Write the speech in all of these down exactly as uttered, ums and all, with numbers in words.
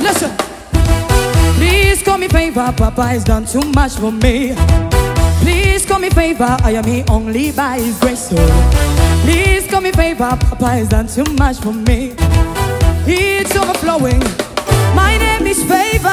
Listen. Please call me favor, Papa has done too much for me. Please call me favor, I am here only by His grace. So please call me favor, Papa has done too much for me. It's overflowing. My name is Favor.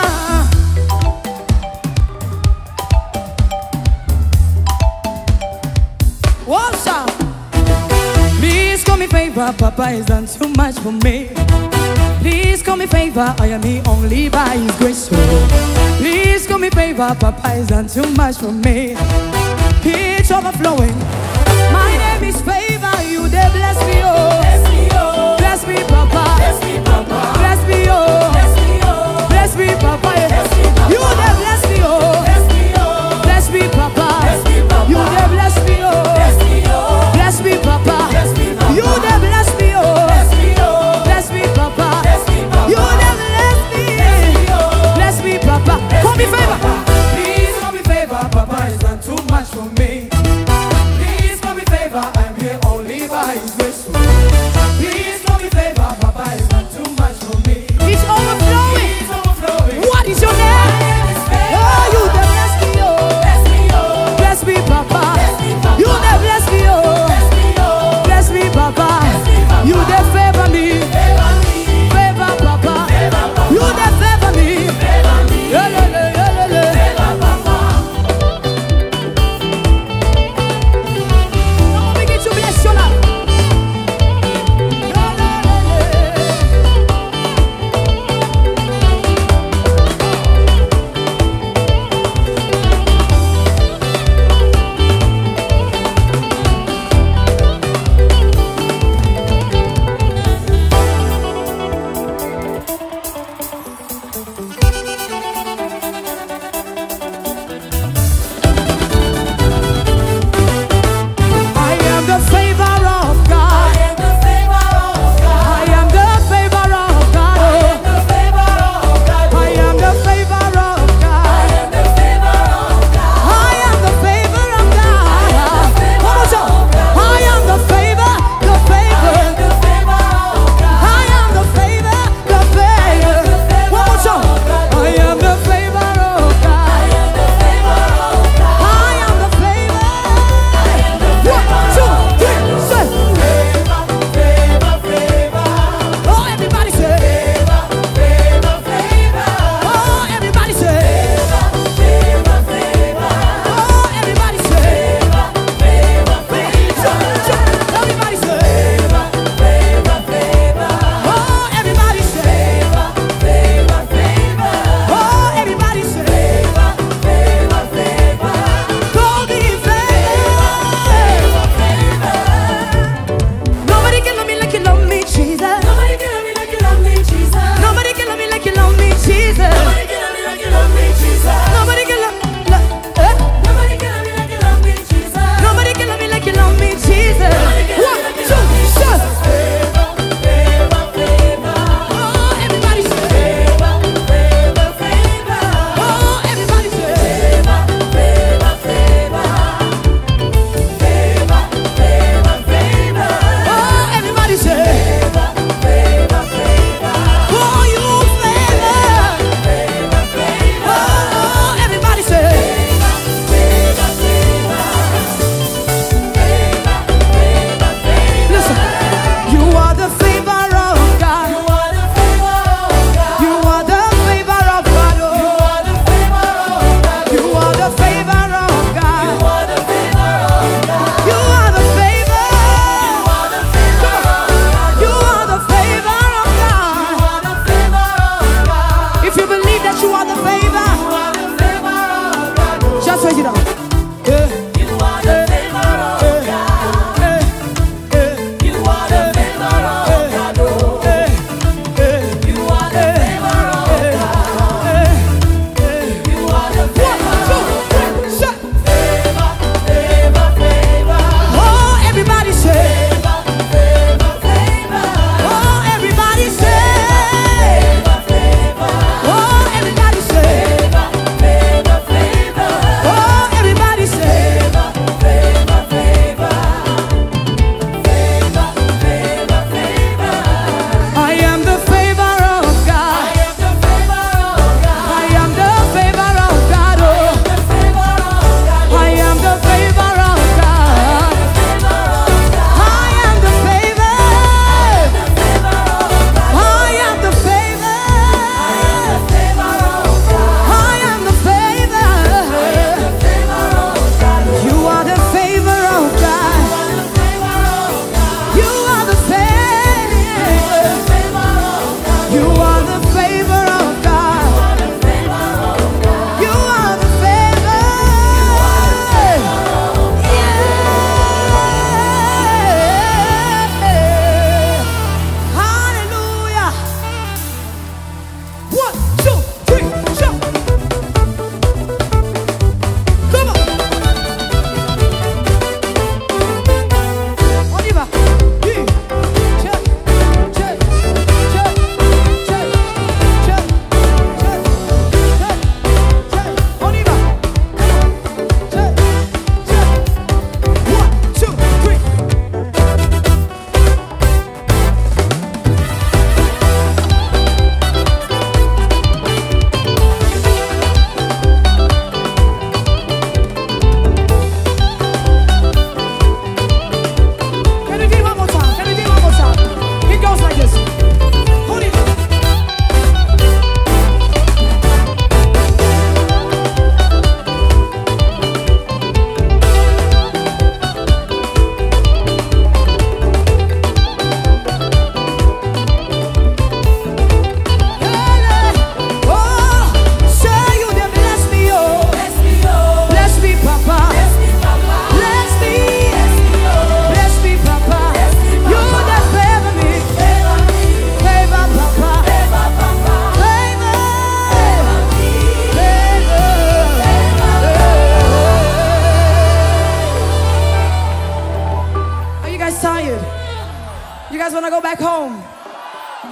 What's up? Please call me favor, Papa has done too much for me. Please call me favor, I am here only by His grace. So please call me favor, Papa has done too much for me. It's overflowing. My name is Favor, you they bless me, oh. Bless me, oh. Bless me, Papa. Bless me, Papa. Bless me, oh. Bless me, oh. Bless me, Papa. Bless me, Papa. You they bless me, oh. Bless me, oh. Bless me, Papa. Bless me, Papa. You they bless me, oh. Bless me, oh. Bless me, Papa. Bless me, Papa. You they bless me, oh. Bless me, oh. Bless me, Papa. Bless me, Papa. You they bless me. Bless me, oh. Bless me, Papa. Call me Favor. Please call me Favor, Papa has done too much for me. Please call me Favor, I'm here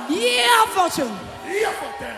Yeah, fortune. Yeah, fortune.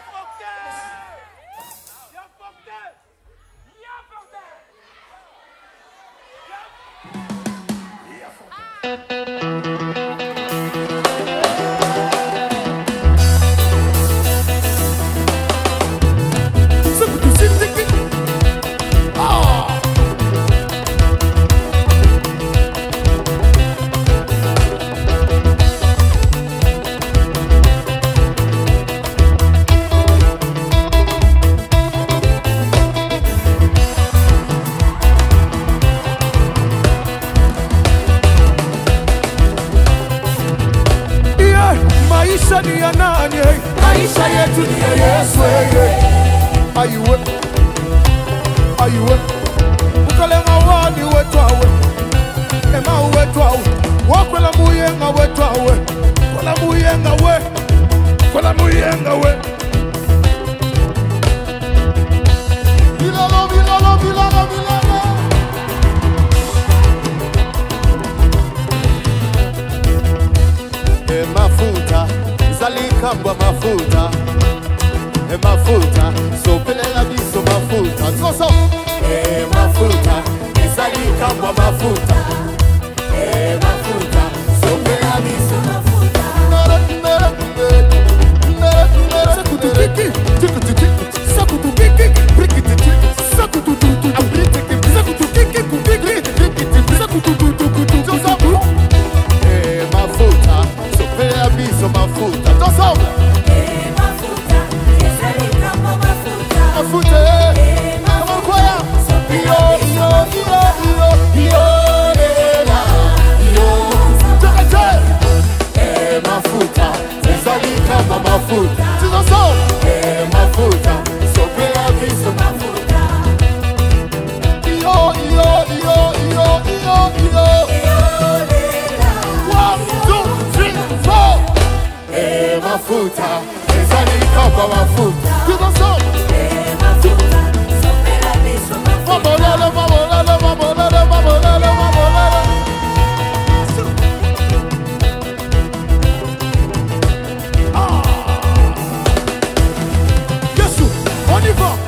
Maisha ni ya nani? Maisha yetu ni ya Yesu. Ayuwe, ayuwe. Ukalenga wani wetu awe, ema wetu awe. Wakwela muyenga wetu awe, kwela muyenga we, kwela muyenga we. Bilalo, bilalo, bilalo, bilalo. E mafuta, zalikambwa mafuta. E mafuta, sopelela biso mafuta. Zoso. E mafuta, zalikambwa mafuta. E mafuta, sopelela biso mafuta. Sakutu kiki, sakutu kiki, sakutu kiki, brikiti kiki, sakutu tutu, abritiki, sakutu kiki, kubiki, sakutu tutu, kutu, zoso. E mafuta, sopelela biso mafuta. Zoso. E mafuta, zalikambwa mafuta. Mafuta, e mafuta, iyo, iyo, iyo, iyo, iyo, lela, iyo. Takate. E mafuta, zalikambwa mafuta. Zoso. E mafuta, sopelela biso mafuta. Iyo, iyo, iyo, iyo, iyo, iyo. One, two, three, four. E mafuta, zalikambwa mafuta. Zoso. E mafuta, sopelela biso mafuta. Mamolele, mamolele, mamolele, mamolele, mamolele. Ah. Yesu, on y va.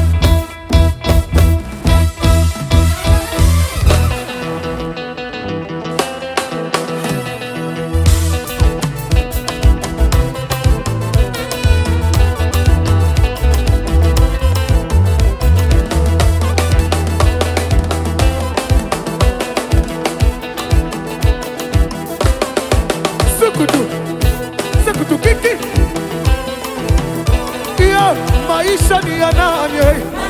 Sakutu, sakutu kiki. Yeah, maisha ni ya nani?